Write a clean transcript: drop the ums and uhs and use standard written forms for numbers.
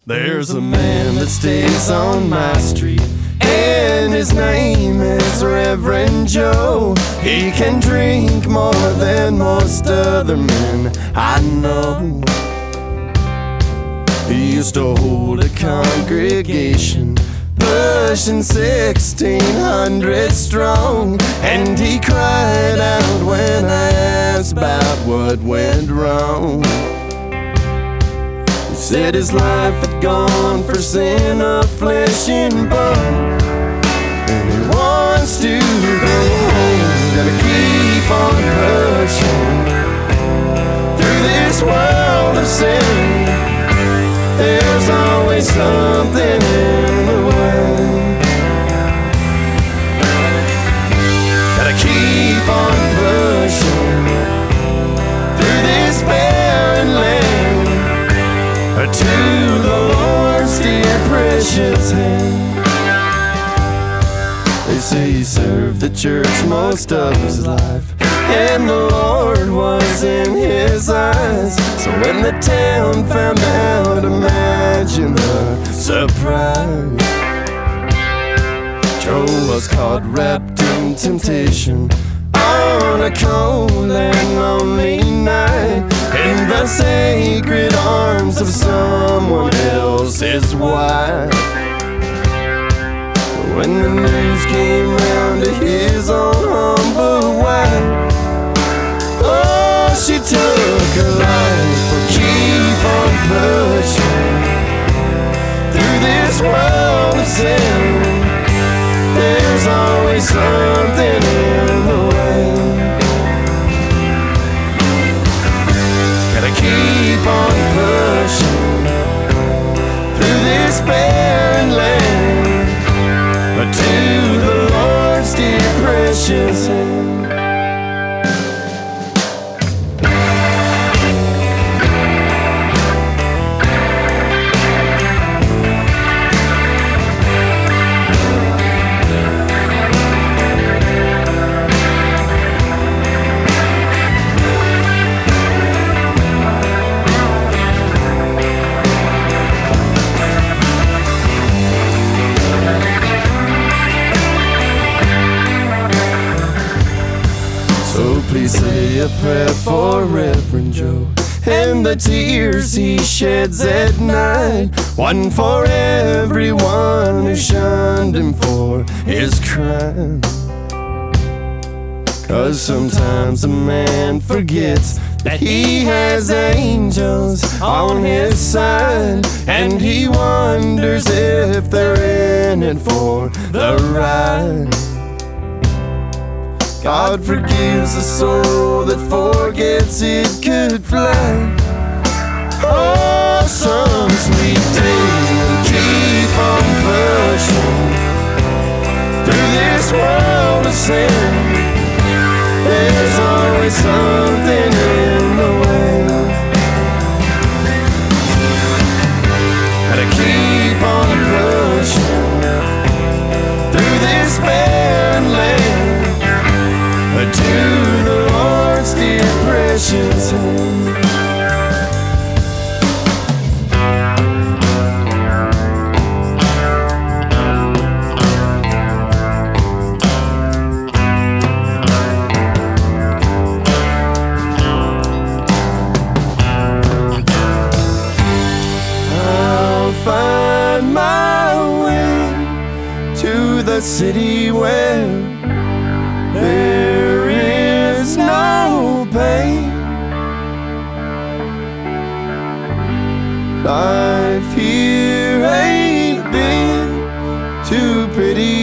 There's a man that stays on my street, and his name is Reverend Joe. He can drink more than most other men I know. He used to hold a congregation pushing 1,600 strong, and he cried out when I asked about what went wrong. He said his life had gone for sin of flesh and bone, and he wants to go home. Gotta keep on pushing through this world of sin. There's always something in the way. Gotta keep on pushing through this barren land to the Lord's dear precious hand. They say he served the church most of his life, and the Lord was in his eyes. So when the town found out, imagine the surprise. Joe was caught wrapped in temptation on a cold and lonely night, in the sacred arms of someone else's wife. When the news came round to his own humble wife, oh, she took her life. But keep on pushing through this world of sin. There's always something in the way. Gotta keep on pushing through this barren land to the Lord's dear precious hand. Please say a prayer for Reverend Joe and the tears he sheds at night. One for everyone who shunned him for his crime. 'Cause sometimes a man forgets that he has angels on his side, and he wonders if they're in it for the ride. God forgives a soul that forgets it could fly. Oh, some sweet day we'll keep on pushing through this world of sin. There's always something in the way. Gotta keep on pushing through this barren land to the Lord's dear precious hand. I'll find my way to the city where there is no pain. Life here ain't been too pretty